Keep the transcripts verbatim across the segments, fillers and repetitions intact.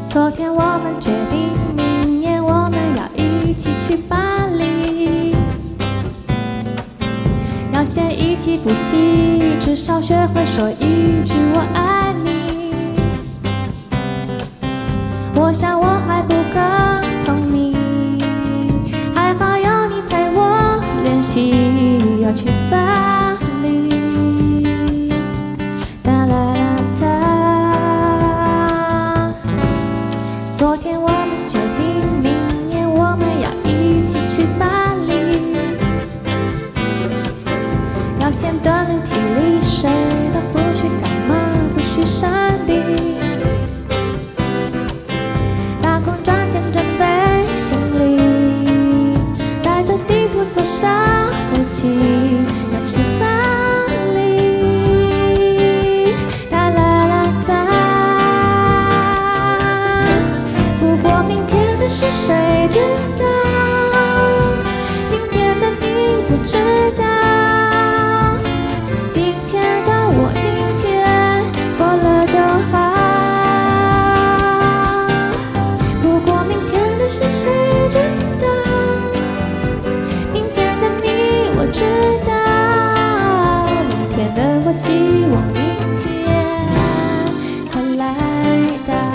昨天我们决定，明年我们要一起去巴黎，要先一起复习，至少学会说一句我爱你。我想我还不够聪明，还好有你陪我练习，要去巴黎。哒啦啦哒。昨天我们决定，明年我们要一起去巴黎，要先锻炼体力，谁都不许感冒，不许生病。打工赚钱准备行李，带着地图坐上飞机，要去巴黎。哒啦啦哒。不过明天的事谁知道？今天的你不知道。今天的我今天过了就好。不过明天的事谁知道？明天的你我知道。明天的我希望明天快来到。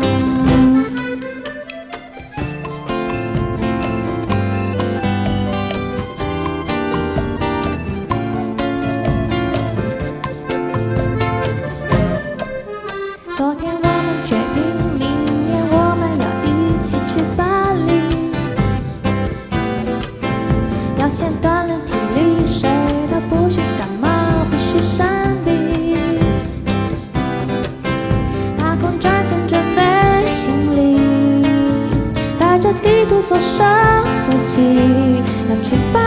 昨天我们决定，明年我们要一起去巴黎，要先锻炼体力，谁都不许感冒，不许生病。打工赚钱准备行李，带着地图坐上飞机，要去巴黎。